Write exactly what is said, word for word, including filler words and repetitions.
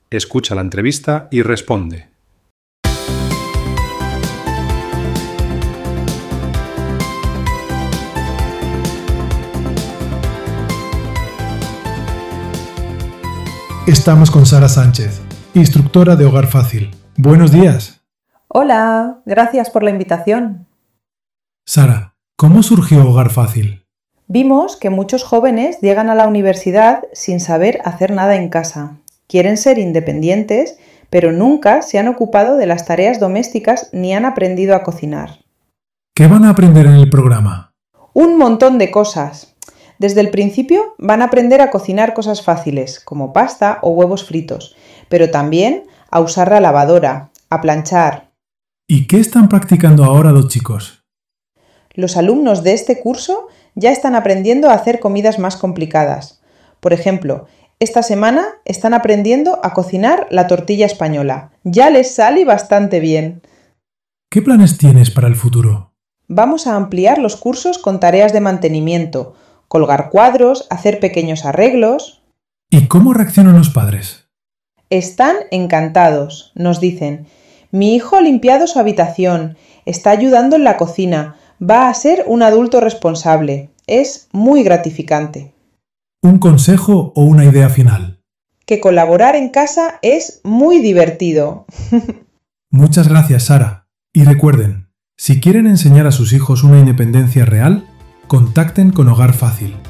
Escucha la entrevista y responde. Estamos con Sara Sánchez, instructora de Hogar Fácil. Buenos días. Hola, gracias por la invitación. Sara, ¿cómo surgió Hogar Fácil? Vimos que muchos jóvenes llegan a la universidad sin saber hacer nada en casa. Quieren ser independientes, pero nunca se han ocupado de las tareas domésticas ni han aprendido a cocinar. ¿Qué van a aprender en el programa? Un montón de cosas. Desde el principio van a aprender a cocinar cosas fáciles, como pasta o huevos fritos, pero también a usar la lavadora, a planchar. ¿Y qué están practicando ahora los chicos? Los alumnos de este curso ya están aprendiendo a hacer comidas más complicadas. Por ejemplo, esta semana están aprendiendo a cocinar la tortilla española. Ya les sale bastante bien. ¿Qué planes tienes para el futuro? Vamos a ampliar los cursos con tareas de mantenimiento, colgar cuadros, hacer pequeños arreglos. ¿Y cómo reaccionan los padres? Están encantados. Nos dicen: mi hijo ha limpiado su habitación, está ayudando en la cocina, va a ser un adulto responsable. Es muy gratificante. ¿Un consejo o una idea final? Que colaborar en casa es muy divertido. Muchas gracias, Sara. Y recuerden, si quieren enseñar a sus hijos una independencia real, contacten con Hogar Fácil.